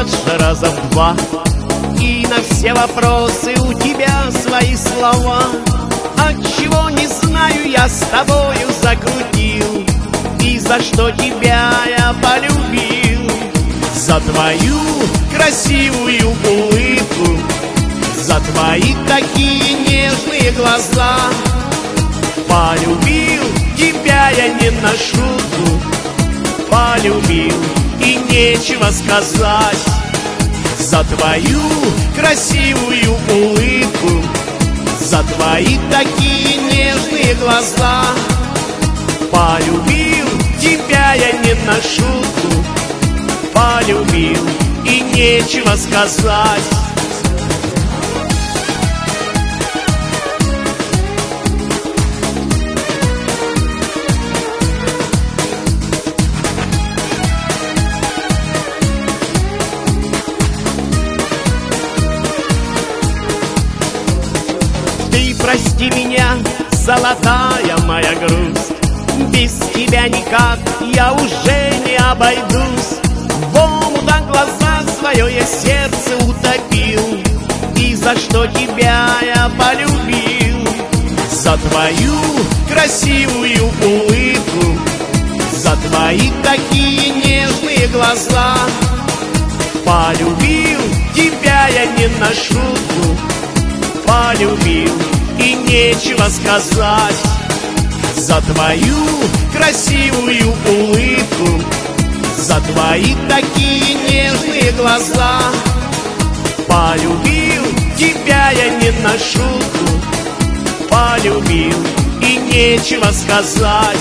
младше раза в 2, и на все вопросы у тебя свои слова. Отчего, не знаю, я с тобою закрутил, и за что тебя я полюбил. За твою красивую улыбку, за твои такие нежные глаза. Полюбил тебя я не на шутку, полюбил, и нечего сказать. За твою красивую улыбку, за твои такие нежные глаза. Полюбил тебя я не на шутку, полюбил, и нечего сказать. Ты прости меня, золотая моя грусть, без тебя никак я уже не обойдусь. В омутах глаза свое я сердце утопил, и за что тебя я полюбил. За твою красивую улыбку, за твои такие нежные глаза. Полюбил тебя я не на шутку, полюбил, и нечего сказать. За твою красивую улыбку, за твои такие нежные глаза. Полюбил тебя я не на шутку, полюбил, и нечего сказать.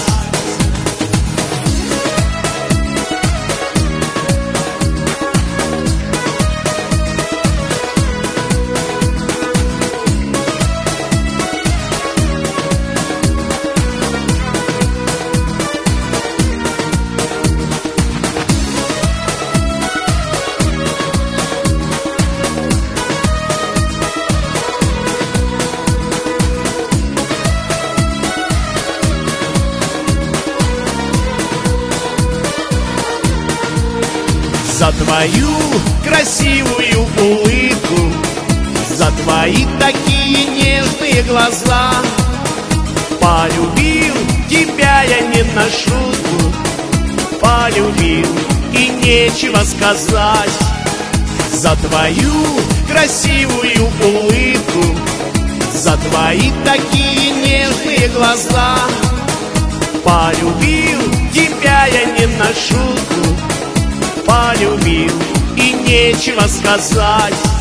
За твою красивую улыбку, за твои такие нежные глаза. Полюбил тебя я не на шутку, полюбил, и нечего сказать. За твою красивую улыбку, за твои такие нежные глаза. Полюбил тебя я не на шутку, полюбил, и нечего сказать.